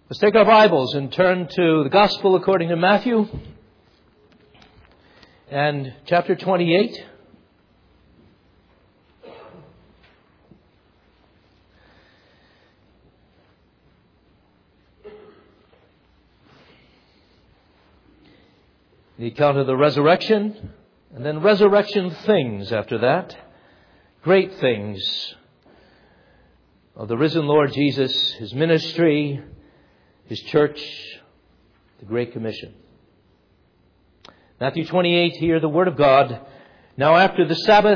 Let's take our Bibles and turn to the Gospel according to Matthew and chapter 28. The account of the resurrection, and then resurrection things after that. Great things of the risen Lord Jesus, His ministry, His church, the Great Commission. Matthew 28, hear the word of God. Now after the Sabbath,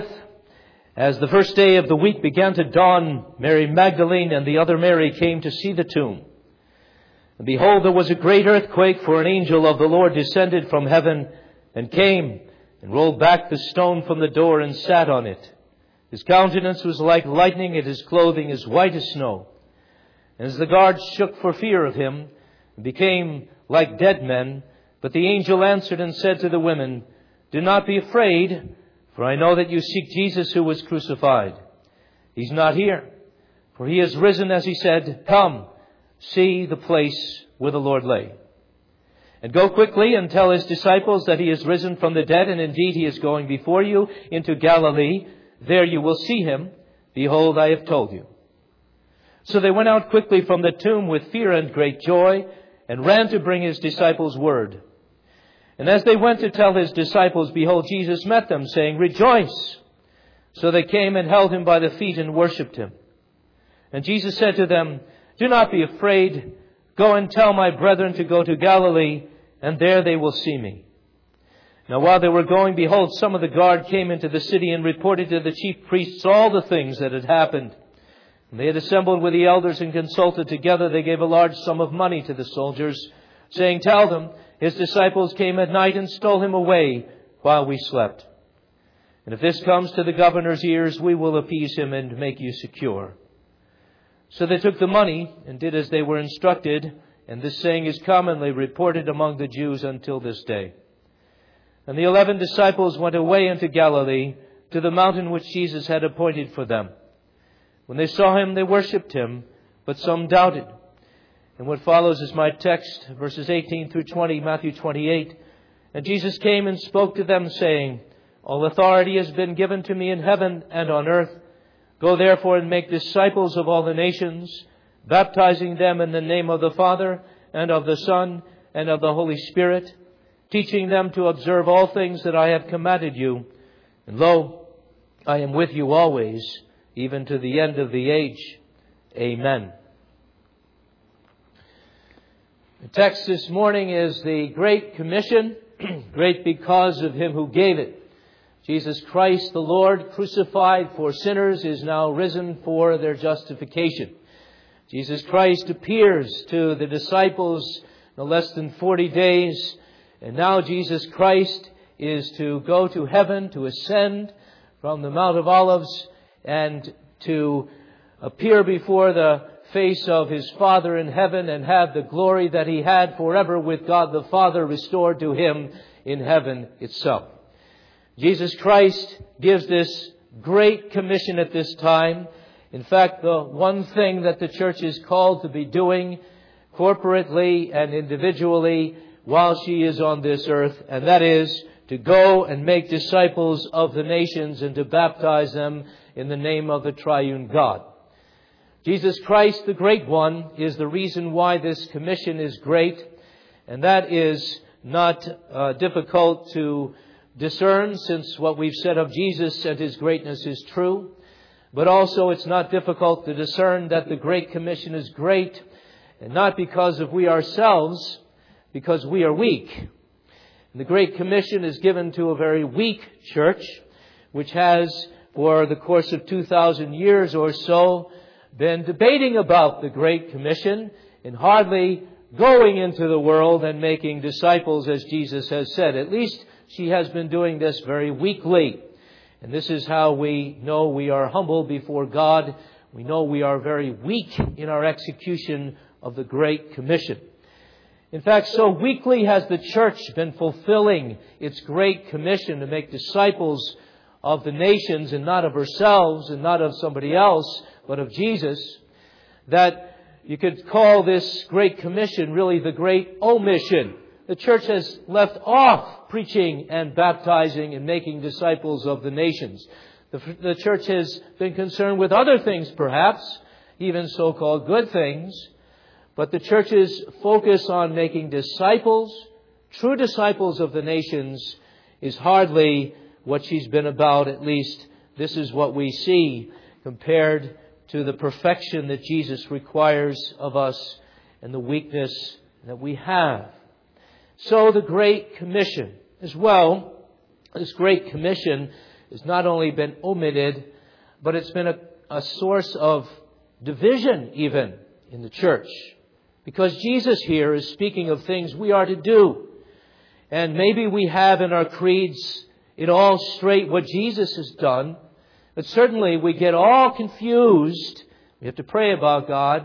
as the first day of the week began to dawn, Mary Magdalene and the other Mary came to see the tomb. And behold, there was a great earthquake, for an angel of the Lord descended from heaven and came and rolled back the stone from the door and sat on it. His countenance was like lightning, and his clothing as white as snow. And as the guards shook for fear of him, and became like dead men, but the angel answered and said to the women, "Do not be afraid, for I know that you seek Jesus who was crucified. He's not here, for he has risen as he said. Come, see the place where the Lord lay. And go quickly and tell his disciples that he is risen from the dead, and indeed he is going before you into Galilee. There you will see him. Behold, I have told you." So they went out quickly from the tomb with fear and great joy, and ran to bring his disciples word. And as they went to tell his disciples, behold, Jesus met them, saying, "Rejoice!" So they came and held him by the feet and worshipped him. And Jesus said to them, "Do not be afraid. Go and tell my brethren to go to Galilee, and there they will see me." Now while they were going, behold, some of the guard came into the city and reported to the chief priests all the things that had happened. When they had assembled with the elders and consulted together, they gave a large sum of money to the soldiers, saying, "Tell them, his disciples came at night and stole him away while we slept. And if this comes to the governor's ears, we will appease him and make you secure." So they took the money and did as they were instructed, and this saying is commonly reported among the Jews until this day. And the 11 disciples went away into Galilee, to the mountain which Jesus had appointed for them. When they saw him, they worshipped him, but some doubted. And what follows is my text, verses 18 through 20, Matthew 28. And Jesus came and spoke to them, saying, "All authority has been given to me in heaven and on earth. Go therefore and make disciples of all the nations, baptizing them in the name of the Father and of the Son and of the Holy Spirit, teaching them to observe all things that I have commanded you. And lo, I am with you always, even to the end of the age. Amen." The text this morning is the Great Commission, great because of him who gave it. Jesus Christ, the Lord, crucified for sinners, is now risen for their justification. Jesus Christ appears to the disciples no less than 40 days, and now Jesus Christ is to go to heaven, to ascend from the Mount of Olives, and to appear before the face of his Father in heaven and have the glory that he had forever with God the Father restored to him in heaven itself. Jesus Christ gives this great commission at this time. In fact, the one thing that the church is called to be doing corporately and individually while she is on this earth, and that is to go and make disciples of the nations and to baptize them in the name of the triune God. Jesus Christ, the Great One, is the reason why this commission is great, and that is not difficult to discern, since what we've said of Jesus and his greatness is true. But also it's not difficult to discern that the Great Commission is great, and not because of we ourselves, because we are weak. And the Great Commission is given to a very weak church, which has, for the course of 2,000 years or so, been debating about the Great Commission and hardly going into the world and making disciples, as Jesus has said. At least she has been doing this very weakly. And this is how we know we are humble before God. We know we are very weak in our execution of the Great Commission. In fact, so weakly has the church been fulfilling its Great Commission to make disciples of the nations, and not of ourselves and not of somebody else, but of Jesus, that You could call this Great Commission really the Great Omission. The church has left off preaching and baptizing and making disciples of the nations. The church has been concerned with other things, perhaps, even so-called good things. But the church's focus on making disciples, true disciples of the nations, is hardly what she's been about. At least this is what we see compared to the perfection that Jesus requires of us and the weakness that we have. So the Great Commission as well, this Great Commission has not only been omitted, but it's been a source of division even in the church. Because Jesus here is speaking of things we are to do. And maybe we have in our creeds it all straight what Jesus has done. But certainly we get all confused. We have to pray to God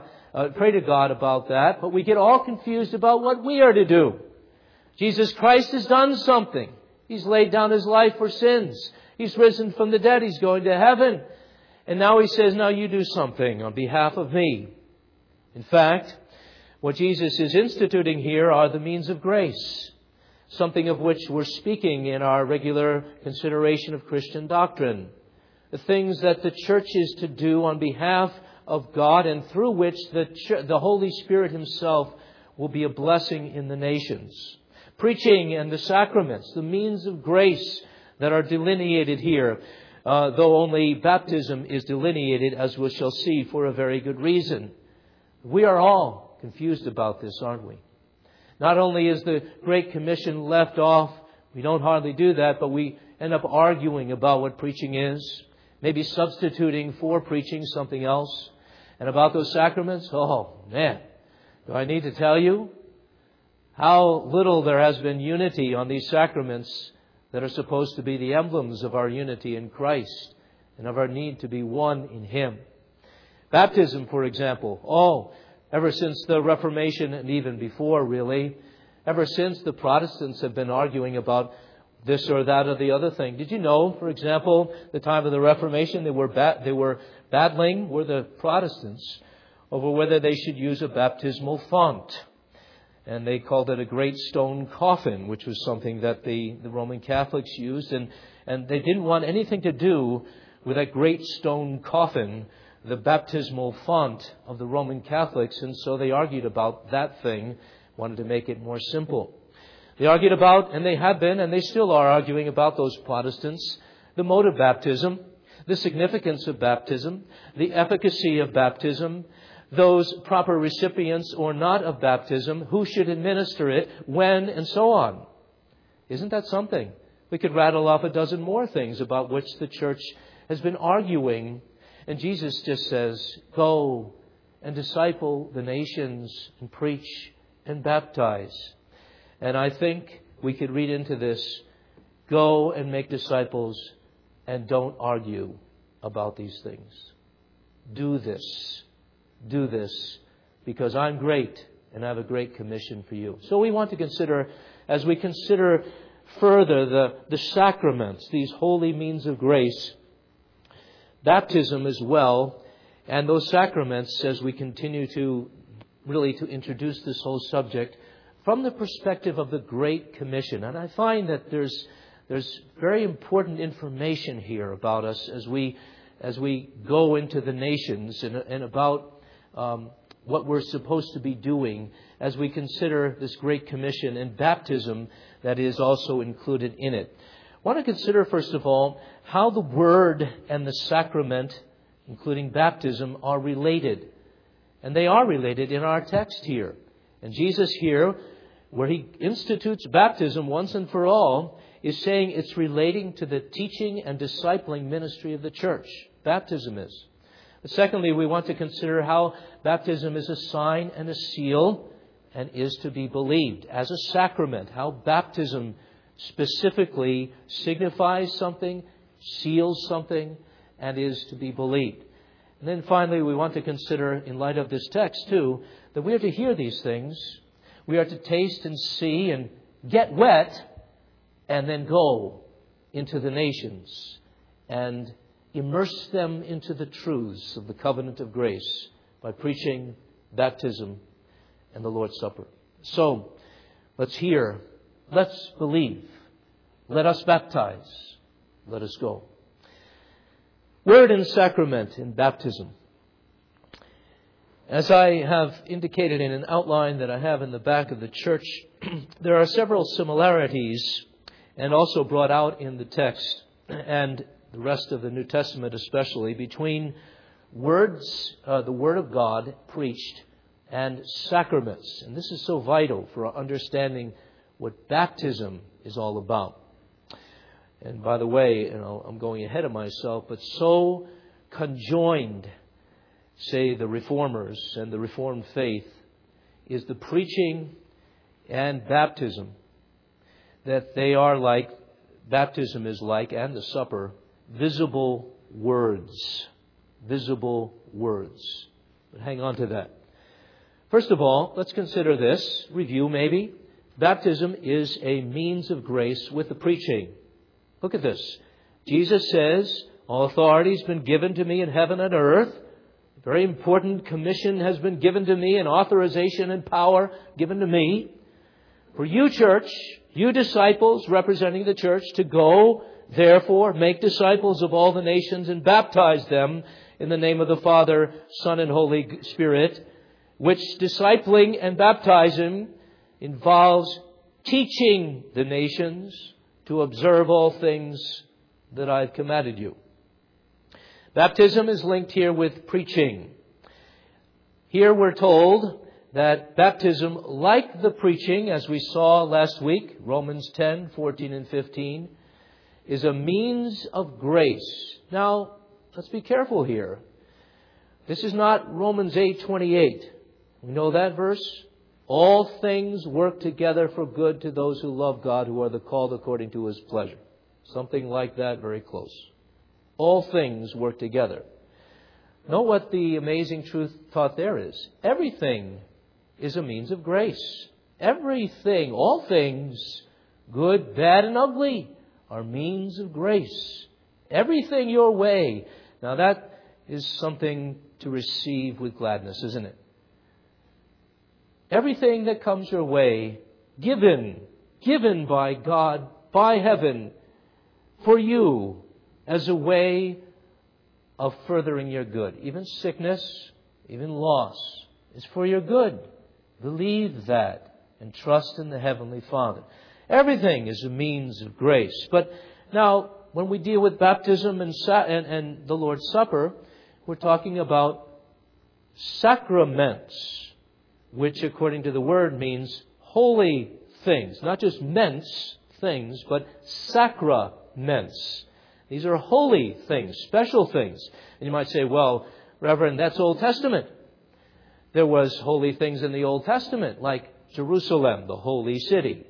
about that. But we get all confused about what we are to do. Jesus Christ has done something. He's laid down His life for sins. He's risen from the dead. He's going to heaven. And now He says, now you do something on behalf of me. In fact, what Jesus is instituting here are the means of grace. Something of which we're speaking in our regular consideration of Christian doctrine. The things that the church is to do on behalf of God and through which the Holy Spirit Himself will be a blessing in the nations. Preaching and the sacraments, the means of grace that are delineated here, though only baptism is delineated, as we shall see, for a very good reason. We are all confused about this, aren't we? Not only is the Great Commission left off, we don't hardly do that, but we end up arguing about what preaching is, maybe substituting for preaching something else. And about those sacraments, oh man, do I need to tell you how little there has been unity on these sacraments that are supposed to be the emblems of our unity in Christ and of our need to be one in Him. Baptism, for example, ever since the Reformation and even before really, ever since the Protestants have been arguing about this or that or the other thing. Did you know, for example, the time of the Reformation, they were battling, were the Protestants, over whether they should use a baptismal font. And they called it a great stone coffin, which was something that the Roman Catholics used. And they didn't want anything to do with that great stone coffin, the baptismal font of the Roman Catholics. And so they argued about that thing, wanted to make it more simple. They argued about, and they have been, and they still are arguing about, those Protestants, the mode of baptism, the significance of baptism, the efficacy of baptism, those proper recipients or not of baptism, who should administer it, when, and so on. Isn't that something? We could rattle off a dozen more things about which the church has been arguing. And Jesus just says, go and disciple the nations and preach and baptize. And I think we could read into this, go and make disciples and don't argue about these things. Do this. Do this because I'm great and I have a great commission for you. So we want to consider, as we consider further the sacraments, these holy means of grace, baptism as well, and those sacraments as we continue to introduce this whole subject from the perspective of the Great Commission. And I find that there's very important information here about us as we go into the nations and about what we're supposed to be doing as we consider this Great Commission and baptism that is also included in it. I want to consider, first of all, how the Word and the sacrament, including baptism, are related. And they are related in our text here. And Jesus here, where He institutes baptism once and for all, is saying it's relating to the teaching and discipling ministry of the church. Baptism is. But secondly, we want to consider how baptism is a sign and a seal and is to be believed as a sacrament. How baptism specifically signifies something, seals something, and is to be believed. And then finally, we want to consider, in light of this text too, that we are to hear these things. We are to taste and see and get wet and then go into the nations and immerse them into the truths of the covenant of grace by preaching baptism and the Lord's Supper. So, let's hear, let's believe, let us baptize, let us go. Word and sacrament in baptism. As I have indicated in an outline that I have in the back of the church, there are several similarities, and also brought out in the text and the rest of the New Testament especially, between words, the Word of God preached, and sacraments. And this is so vital for understanding what baptism is all about. And by the way, I'm going ahead of myself, but so conjoined, say the Reformers and the Reformed faith, is the preaching and baptism, that they are like, baptism is like, and the supper, visible words. Visible words. But hang on to that. First of all, let's consider this, review maybe. Baptism is a means of grace with the preaching. Look at this. Jesus says, all authority has been given to me in heaven and earth. A very important commission has been given to me, and authorization and power given to me. For you, church, you disciples representing the church, to go, therefore, make disciples of all the nations and baptize them in the name of the Father, Son, and Holy Spirit, which discipling and baptizing involves teaching the nations to observe all things that I've commanded you. Baptism is linked here with preaching. Here we're told that baptism, like the preaching, as we saw last week, Romans 10, 14 and 15, is a means of grace. Now, let's be careful here. This is not Romans 8:28. We know that verse. All things work together for good to those who love God, who are the called according to His pleasure. Something like that, very close. All things work together. Know what the amazing truth taught there is. Everything is a means of grace. Everything, all things, good, bad, and ugly, are means of grace. Everything your way. Now that is something to receive with gladness, isn't it? Everything that comes your way, given by God, by heaven, for you, as a way of furthering your good. Even sickness, even loss, is for your good. Believe that and trust in the Heavenly Father. Everything is a means of grace. But now, when we deal with baptism and the Lord's Supper, we're talking about sacraments, which according to the word means holy things. Not just ments, things, but sacraments. These are holy things, special things. And you might say, well, Reverend, that's Old Testament. There was holy things in the Old Testament, like Jerusalem, the holy city.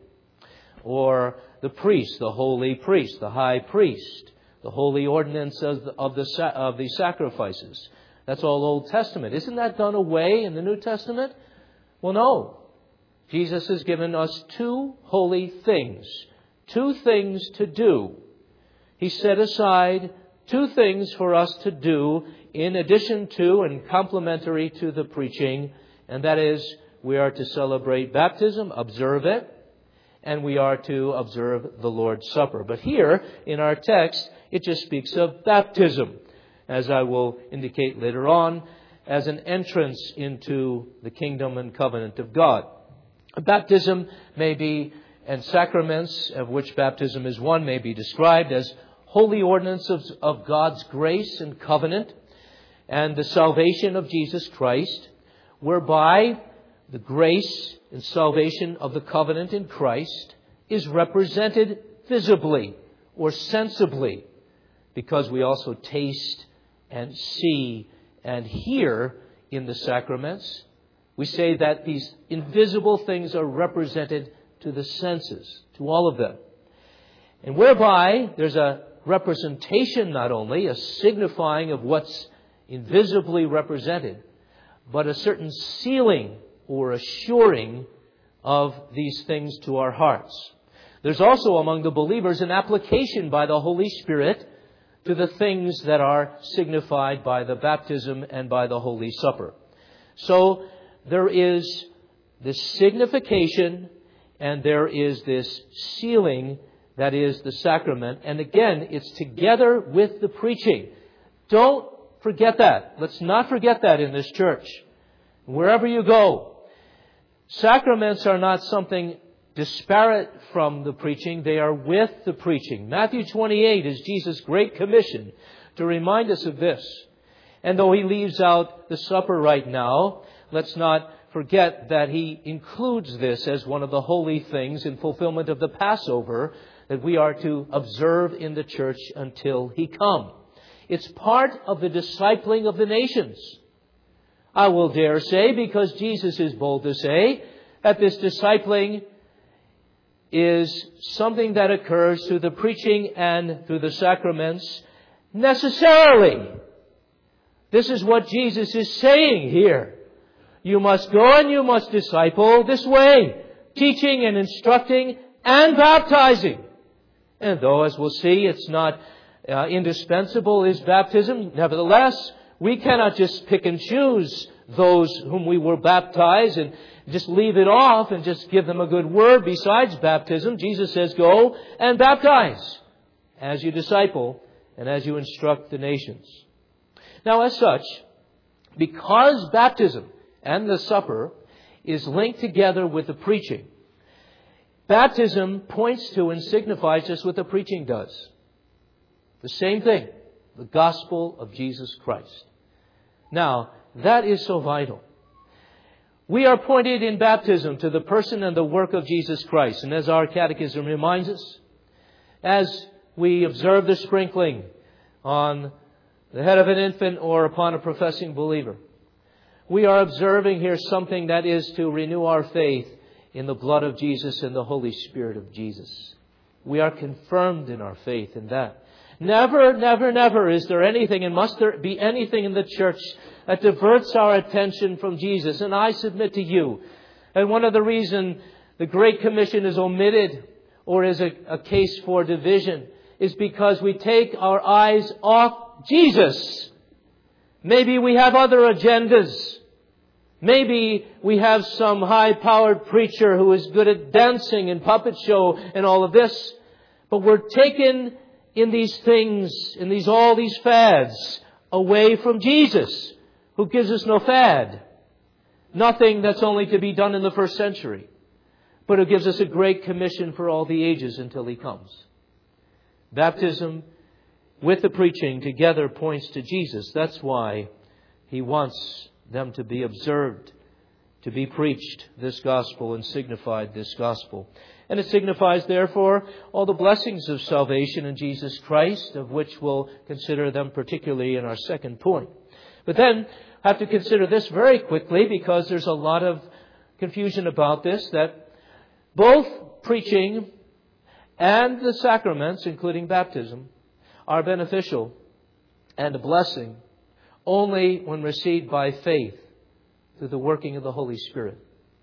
Or the priest, the holy priest, the high priest. The holy ordinance of the sacrifices. That's all Old Testament. Isn't that done away in the New Testament? Well, no. Jesus has given us two holy things. Two things to do. He set aside two things for us to do in addition to and complementary to the preaching. And that is, we are to celebrate baptism, observe it, and we are to observe the Lord's Supper. But here, in our text, it just speaks of baptism, as I will indicate later on, as an entrance into the kingdom and covenant of God. Baptism may be, and sacraments, of which baptism is one, may be described as holy ordinances of God's grace and covenant and the salvation of Jesus Christ, whereby the grace and salvation of the covenant in Christ is represented visibly or sensibly, because we also taste and see and hear in the sacraments. We say that these invisible things are represented to the senses, to all of them. And whereby there's a representation, not only a signifying of what's invisibly represented, but a certain sealing or assuring of these things to our hearts. There's also among the believers an application by the Holy Spirit to the things that are signified by the baptism and by the Holy Supper. So there is this signification and there is this sealing that is the sacrament. And again, it's together with the preaching. Don't forget that. Let's not forget that in this church. Wherever you go, sacraments are not something disparate from the preaching. They are with the preaching. Matthew 28 is Jesus' great commission to remind us of this. And though He leaves out the supper right now, let's not forget that He includes this as one of the holy things in fulfillment of the Passover that we are to observe in the church until He come. It's part of the discipling of the nations. I will dare say, because Jesus is bold to say, that this discipling is something that occurs through the preaching and through the sacraments necessarily. This is what Jesus is saying here. You must go and you must disciple this way, teaching and instructing and baptizing. And though, as we'll see, it's not indispensable is baptism, nevertheless, we cannot just pick and choose those whom we will baptize and just leave it off and just give them a good word besides baptism. Jesus says, go and baptize as you disciple and as you instruct the nations. Now, as such, because baptism and the supper is linked together with the preaching, baptism points to and signifies just what the preaching does. The same thing, the gospel of Jesus Christ. Now, that is so vital. We are pointed in baptism to the person and the work of Jesus Christ. And as our catechism reminds us, as we observe the sprinkling on the head of an infant or upon a professing believer, we are observing here something that is to renew our faith in the blood of Jesus and the Holy Spirit of Jesus. We are confirmed in our faith in that. Never, never, never is there anything, and must there be anything in the church that diverts our attention from Jesus. And I submit to you, and one of the reasons the Great Commission is omitted or is a case for division is because we take our eyes off Jesus. Maybe we have other agendas. Maybe we have some high-powered preacher who is good at dancing and puppet show and all of this. But we're taken in these things, in all these fads, away from Jesus, who gives us no fad. Nothing that's only to be done in the first century, but who gives us a great commission for all the ages until He comes. Baptism with the preaching together points to Jesus. That's why He wants them to be observed, to be preached this gospel and signified this gospel. And it signifies, therefore, all the blessings of salvation in Jesus Christ, of which we'll consider them particularly in our second point. But then, I have to consider this very quickly because there's a lot of confusion about this, that both preaching and the sacraments, including baptism, are beneficial and a blessing only when received by faith through the working of the Holy Spirit.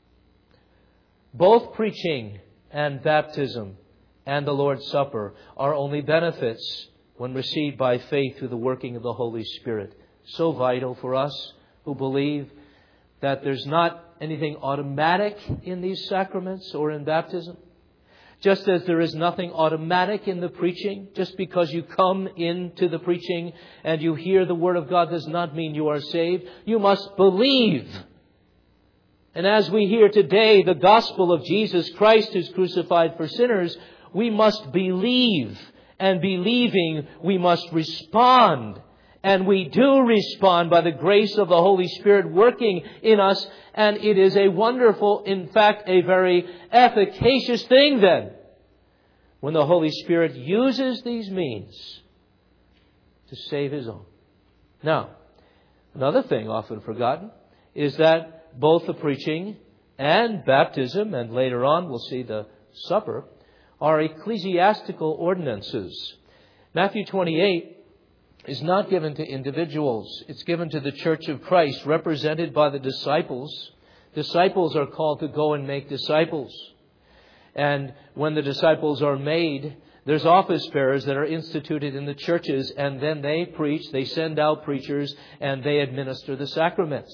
Both preaching and baptism and the Lord's Supper are only benefits when received by faith through the working of the Holy Spirit. So vital for us who believe that there's not anything automatic in these sacraments or in baptism. Just as there is nothing automatic in the preaching, just because you come into the preaching and you hear the Word of God does not mean you are saved. You must believe. And as we hear today the gospel of Jesus Christ who's crucified for sinners, we must believe. And believing, we must respond. And we do respond by the grace of the Holy Spirit working in us. And it is a wonderful, in fact, a very efficacious thing then, when the Holy Spirit uses these means to save His own. Now, another thing often forgotten is that both the preaching and baptism, and later on we'll see the supper, are ecclesiastical ordinances. Matthew 28 is not given to individuals. It's given to the Church of Christ, represented by the disciples. Disciples are called to go and make disciples. And when the disciples are made, there's office bearers that are instituted in the churches, and then they preach, they send out preachers, and they administer the sacraments.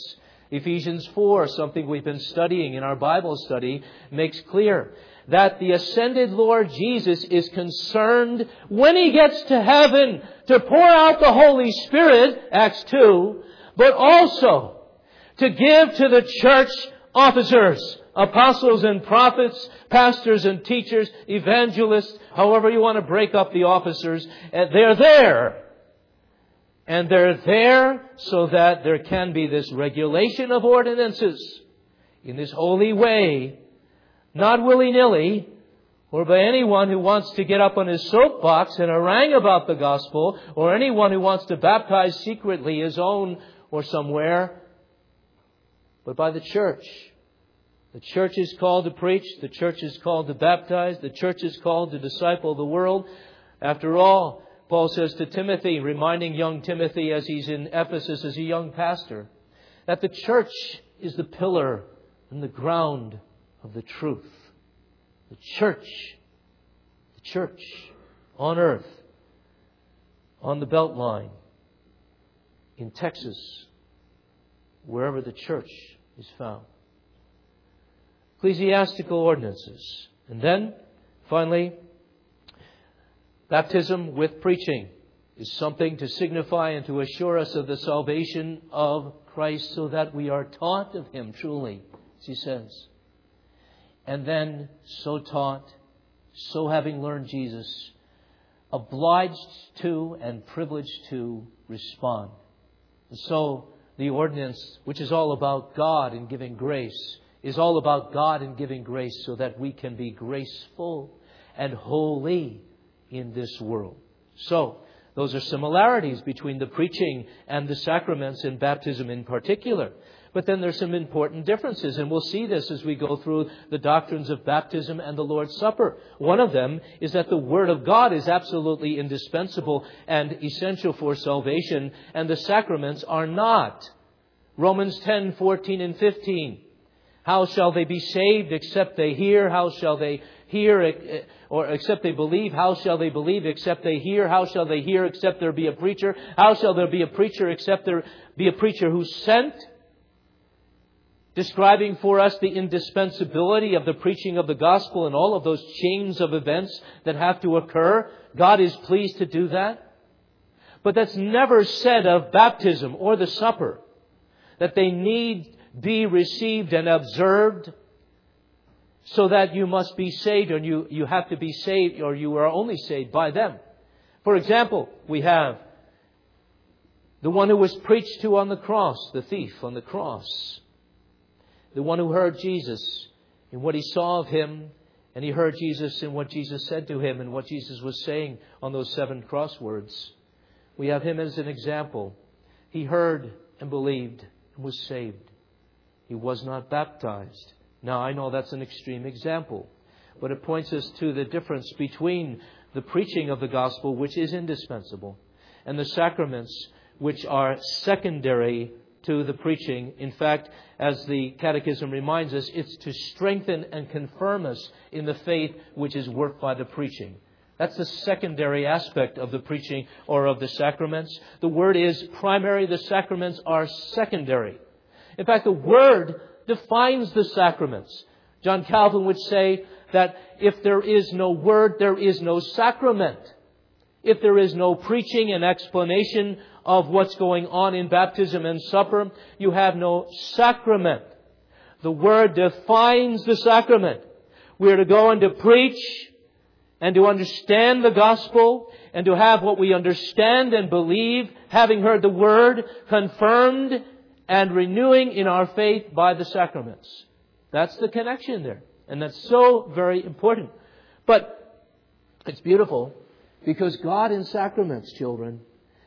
Ephesians 4, something we've been studying in our Bible study, makes clear that the ascended Lord Jesus is concerned when He gets to heaven to pour out the Holy Spirit, Acts 2, but also to give to the church officers, apostles and prophets, pastors and teachers, evangelists, however you want to break up the officers. And they're there. And they're there so that there can be this regulation of ordinances in this holy way, not willy-nilly, or by anyone who wants to get up on his soapbox and harangue about the gospel, or anyone who wants to baptize secretly his own or somewhere, but by the church. The church is called to preach. The church is called to baptize. The church is called to disciple the world. After all, Paul says to Timothy, reminding young Timothy as he's in Ephesus as a young pastor, that the church is the pillar and the ground of the truth. The church on earth, on the Beltline, in Texas, wherever the church is found. Ecclesiastical ordinances. And then, finally, baptism with preaching is something to signify and to assure us of the salvation of Christ so that we are taught of Him truly, as he says. And then, so taught, so having learned Jesus, obliged to and privileged to respond. And so, the ordinance, which is all about God and giving grace, is all about God and giving grace so that we can be graceful and holy in this world. So, those are similarities between the preaching and the sacraments and baptism in particular. But then there's some important differences, and we'll see this as we go through the doctrines of baptism and the Lord's Supper. One of them is that the Word of God is absolutely indispensable and essential for salvation, and the sacraments are not. Romans 10:14 and 15. How shall they be saved except they hear? How shall they hear or except they believe? How shall they believe except they hear? How shall they hear except there be a preacher? How shall there be a preacher except there be a preacher who's sent? Describing for us the indispensability of the preaching of the gospel and all of those chains of events that have to occur. God is pleased to do that. But that's never said of baptism or the supper, that they need be received and observed so that you must be saved, or you have to be saved, or you are only saved by them. For example, we have the one who was preached to on the cross, the thief on the cross. The one who heard Jesus in what he saw of Him, and he heard Jesus in what Jesus said to him and what Jesus was saying on those 7 crosswords. We have him as an example. He heard and believed and was saved. He was not baptized. Now, I know that's an extreme example, but it points us to the difference between the preaching of the gospel, which is indispensable, and the sacraments, which are secondary to the preaching. In fact, as the Catechism reminds us, it's to strengthen and confirm us in the faith which is worked by the preaching. That's the secondary aspect of the preaching or of the sacraments. The Word is primary. The sacraments are secondary. In fact, the Word defines the sacraments. John Calvin would say that if there is no Word, there is no sacrament. If there is no preaching and explanation of what's going on in baptism and supper, you have no sacrament. The Word defines the sacrament. We are to go and to preach and to understand the gospel and to have what we understand and believe, having heard the Word, confirmed and renewing in our faith by the sacraments. That's the connection there. And that's so very important. But it's beautiful because God in sacraments, children,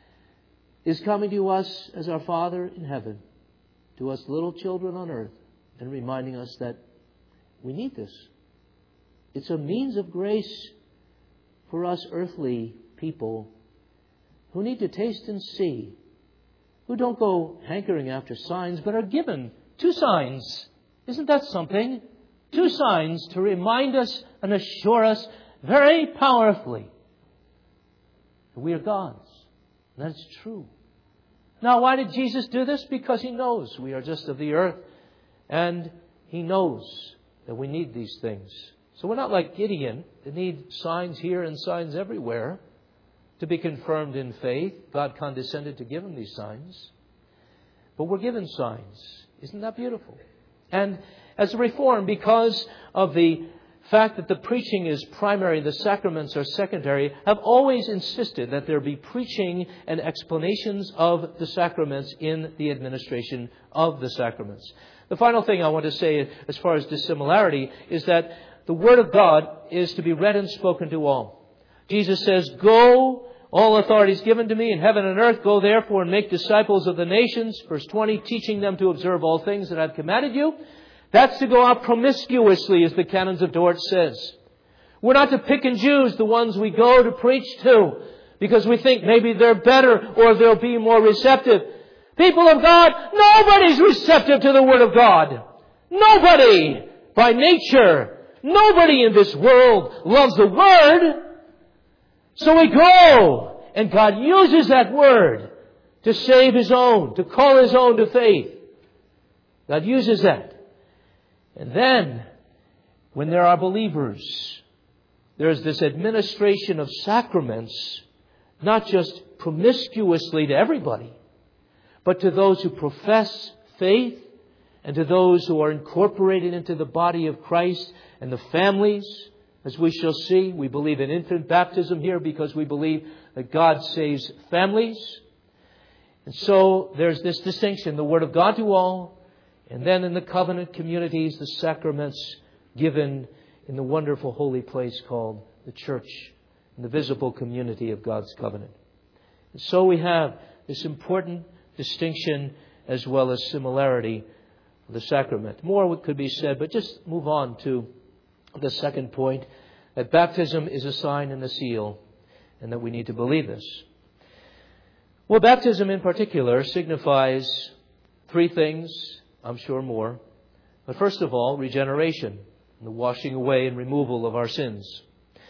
is coming to us as our Father in heaven, to us little children on earth, and reminding us that we need this. It's a means of grace for us earthly people who need to taste and see, who don't go hankering after signs, but are given 2 signs. Isn't that something? 2 signs to remind us and assure us very powerfully that we are God's. And that's true. Now, why did Jesus do this? Because He knows we are just of the earth. And He knows that we need these things. So we're not like Gideon that need signs here and signs everywhere to be confirmed in faith. God condescended to give him these signs. But we're given signs. Isn't that beautiful? And as a Reformed, because of the fact that the preaching is primary, the sacraments are secondary, have always insisted that there be preaching and explanations of the sacraments in the administration of the sacraments. The final thing I want to say as far as dissimilarity is that the Word of God is to be read and spoken to all. Jesus says, "Go, all authority is given to me in heaven and earth. Go therefore and make disciples of the nations." Verse 20, "Teaching them to observe all things that I've commanded you." That's to go out promiscuously, as the Canons of Dort says. We're not to pick and choose the ones we go to preach to because we think maybe they're better or they'll be more receptive. People of God, nobody's receptive to the Word of God. Nobody by nature. Nobody in this world loves the Word. So we go, and God uses that Word to save His own, to call His own to faith. God uses that. And then, when there are believers, there's this administration of sacraments, not just promiscuously to everybody, but to those who profess faith and to those who are incorporated into the body of Christ and the families. As we shall see, we believe in infant baptism here because we believe that God saves families. And so there's this distinction, the Word of God to all, and then in the covenant communities, the sacraments given in the wonderful holy place called the church, in the visible community of God's covenant. And so we have this important distinction as well as similarity of the sacrament. More could be said, but just move on to the second point, that baptism is a sign and a seal, and that we need to believe this. Well, baptism in particular signifies three things, I'm sure more. But first of all, regeneration, the washing away and removal of our sins.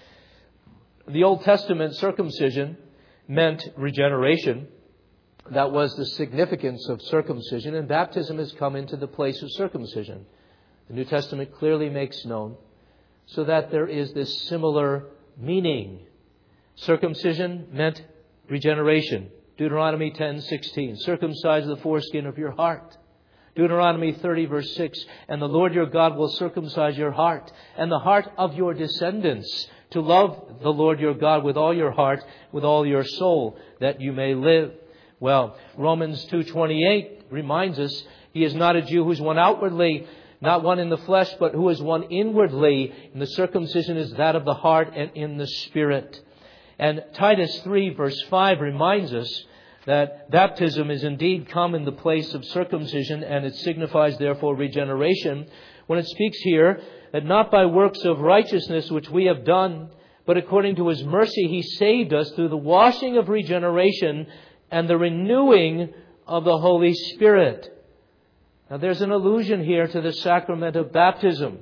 The Old Testament circumcision meant regeneration. That was the significance of circumcision, and baptism has come into the place of circumcision. The New Testament clearly makes known, so that there is this similar meaning. Circumcision meant regeneration. Deuteronomy 10:16, "Circumcise the foreskin of your heart." Deuteronomy 30 verse 6, "And the Lord your God will circumcise your heart and the heart of your descendants to love the Lord your God with all your heart, with all your soul, that you may live." Well, Romans 2:28 reminds us, "He is not a Jew who's one outwardly, not one in the flesh, but who is one inwardly. And the circumcision is that of the heart and in the spirit." And Titus 3 verse 5 reminds us that baptism is indeed come in the place of circumcision, and it signifies therefore regeneration, when it speaks here that not by works of righteousness which we have done, but according to His mercy He saved us through the washing of regeneration and the renewing of the Holy Spirit. Now there's an allusion here to the sacrament of baptism.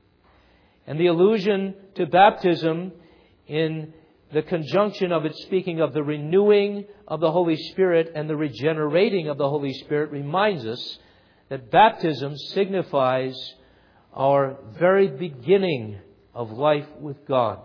And the allusion to baptism in the conjunction of it speaking of the renewing of the Holy Spirit and the regenerating of the Holy Spirit reminds us that baptism signifies our very beginning of life with God.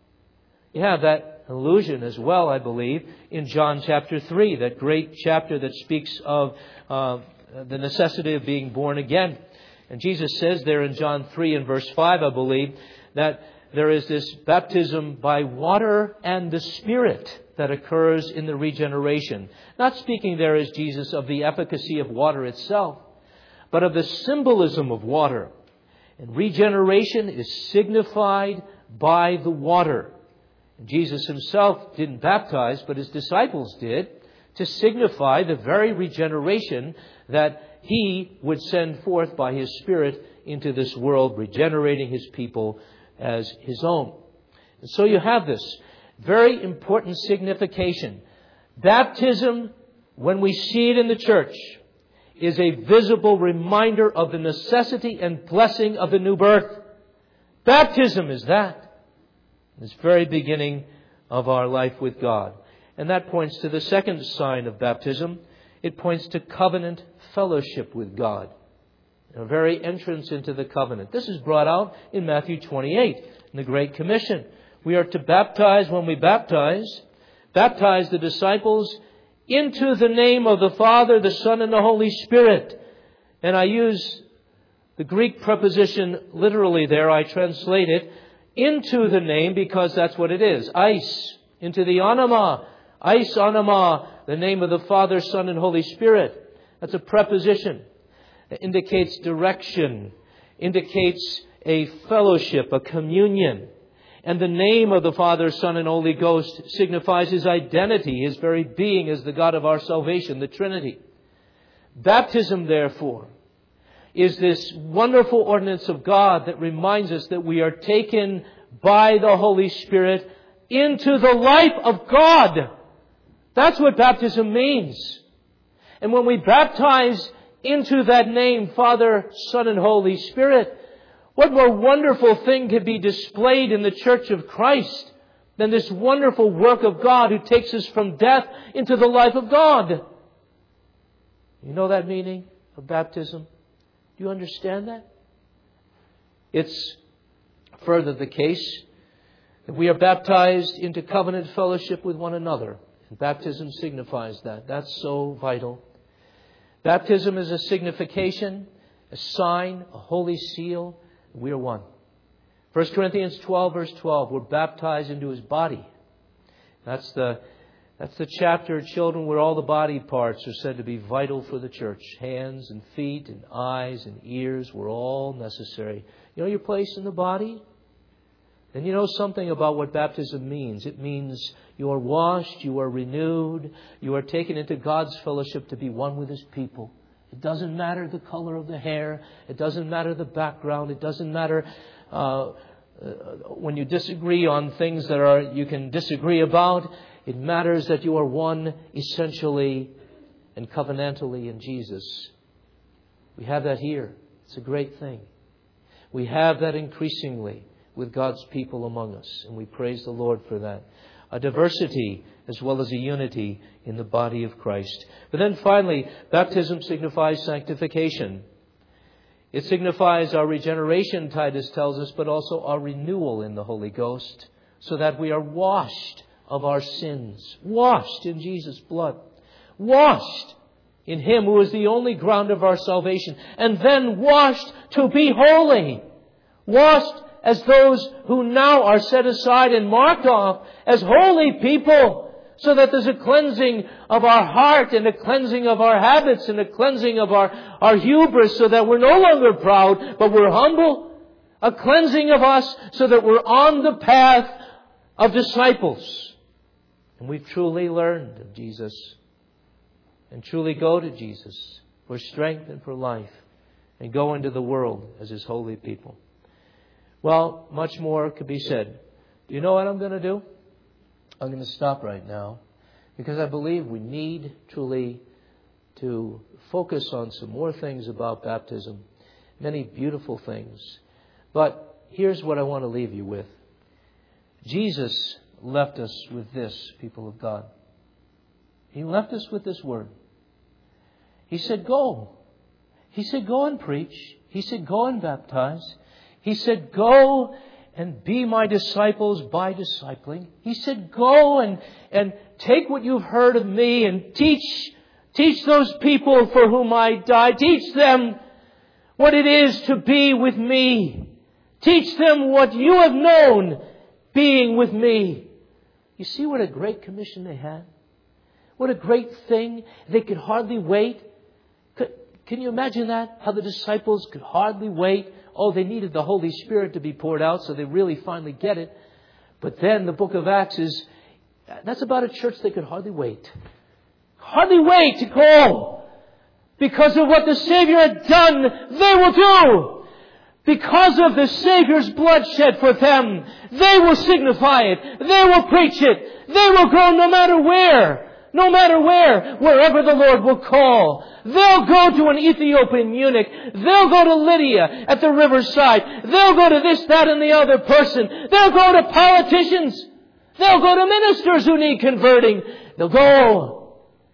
You have that allusion as well, I believe, in John chapter 3, that great chapter that speaks of the necessity of being born again. And Jesus says there in John 3 and verse 5, I believe, that there is this baptism by water and the Spirit that occurs in the regeneration. Not speaking there as Jesus of the efficacy of water itself, but of the symbolism of water. And regeneration is signified by the water. And Jesus Himself didn't baptize, but His disciples did, to signify the very regeneration that He would send forth by His Spirit into this world, regenerating His people as His own. And so you have this very important signification. Baptism, when we see it in the church, is a visible reminder of the necessity and blessing of the new birth. Baptism is that. This very beginning of our life with God. And that points to the second sign of baptism. It points to covenant fellowship with God. A very entrance into the covenant. This is brought out in Matthew 28 in the Great Commission. We are to baptize when we baptize the disciples into the name of the Father, the Son, and the Holy Spirit. And I use the Greek preposition literally there. I translate it into the name because that's what it is. Eis, into the onoma. Eis onoma, the name of the Father, Son, and Holy Spirit. That's a preposition. It indicates direction, indicates a fellowship, a communion. And the name of the Father, Son, and Holy Ghost signifies His identity, His very being as the God of our salvation, the Trinity. Baptism, therefore, is this wonderful ordinance of God that reminds us that we are taken by the Holy Spirit into the life of God. That's what baptism means. And when we baptize into that name, Father, Son, and Holy Spirit, what more wonderful thing could be displayed in the Church of Christ than this wonderful work of God who takes us from death into the life of God? You know that meaning of baptism? Do you understand that? It's further the case that we are baptized into covenant fellowship with one another. And baptism signifies that. That's so vital. Baptism is a signification, a sign, a holy seal. We are one. 1 Corinthians 12, verse 12. We're baptized into His body. That's the chapter, children, where all the body parts are said to be vital for the church. Hands and feet and eyes and ears were all necessary. You know your place in the body? Then you know something about what baptism means. It means you are washed, you are renewed, you are taken into God's fellowship to be one with His people. It doesn't matter the color of the hair. It doesn't matter the background. It doesn't matter when you disagree on things that you can disagree about. It matters that you are one essentially and covenantally in Jesus. We have that here. It's a great thing. We have that increasingly with God's people among us, and we praise the Lord for that. A diversity as well as a unity in the body of Christ. But then finally, baptism signifies sanctification. It signifies our regeneration, Titus tells us, but also our renewal in the Holy Ghost, so that we are washed of our sins. Washed in Jesus' blood. Washed in Him who is the only ground of our salvation. And then washed to be holy. Washed as those who now are set aside and marked off as holy people, so that there's a cleansing of our heart and a cleansing of our habits and a cleansing of our hubris, so that we're no longer proud, but we're humble. A cleansing of us so that we're on the path of disciples. And we've truly learned of Jesus and truly go to Jesus for strength and for life and go into the world as His holy people. Well, much more could be said. Do you know what I'm going to do? I'm going to stop right now because I believe we need truly to focus on some more things about baptism. Many beautiful things. But here's what I want to leave you with. Jesus left us with this, people of God. He left us with this word. He said, go. He said, go and preach. He said, go and baptize. He said, go and be my disciples by discipling. He said, go and take what you've heard of me and teach those people for whom I died. Teach them what it is to be with me. Teach them what you have known being with me. You see what a great commission they had? What a great thing. They could hardly wait. Can you imagine that? How the disciples could hardly wait. Oh, they needed the Holy Spirit to be poured out, so they really finally get it. But then the book of Acts that's about a church that could hardly wait. Hardly wait to go. Because of what the Savior had done, they will do. Because of the Savior's blood shed for them, they will signify it. They will preach it. They will go no matter where. No matter where, wherever the Lord will call. They'll go to an Ethiopian eunuch. They'll go to Lydia at the riverside. They'll go to this, that, and the other person. They'll go to politicians. They'll go to ministers who need converting. They'll go.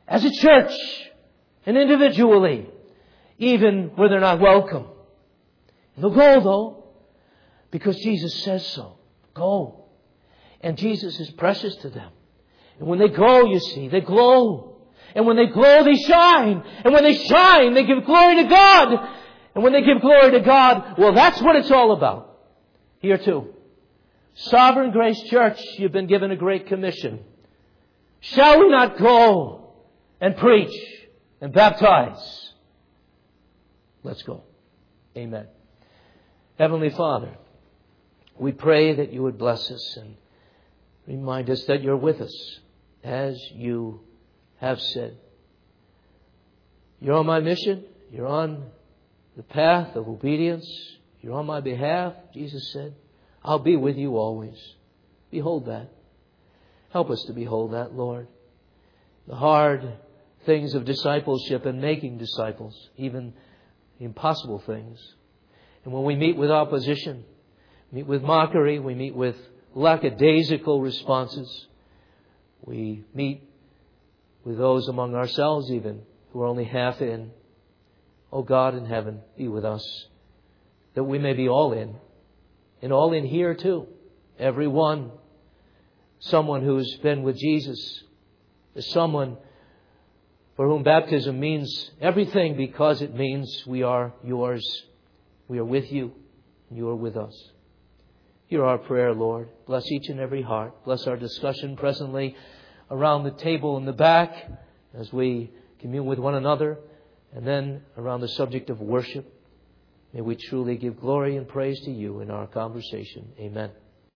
as a church and individually, even where they're not welcome. And they'll go, though, because Jesus says so. Go. And Jesus is precious to them. And when they go, you see, they glow. And when they glow, they shine. And when they shine, they give glory to God. And when they give glory to God, well, that's what it's all about. Here too. Sovereign Grace Church, you've been given a great commission. Shall we not go and preach and baptize? Let's go. Amen. Heavenly Father, we pray that you would bless us and remind us that you're with us as you have said. You're on my mission. You're on the path of obedience. You're on my behalf, Jesus said. I'll be with you always. Behold that. Help us to behold that, Lord. The hard things of discipleship and making disciples, even the impossible things. And when we meet with opposition, meet with mockery, we meet with lackadaisical responses, we meet with those among ourselves even who are only half in. Oh God in heaven, be with us, that we may be all in. And all in here too. Everyone. Someone who's been with Jesus is someone for whom baptism means everything, because it means we are yours. We are with you and you are with us. Hear our prayer, Lord. Bless each and every heart. Bless our discussion presently around the table in the back as we commune with one another, and then around the subject of worship. May we truly give glory and praise to you in our conversation. Amen.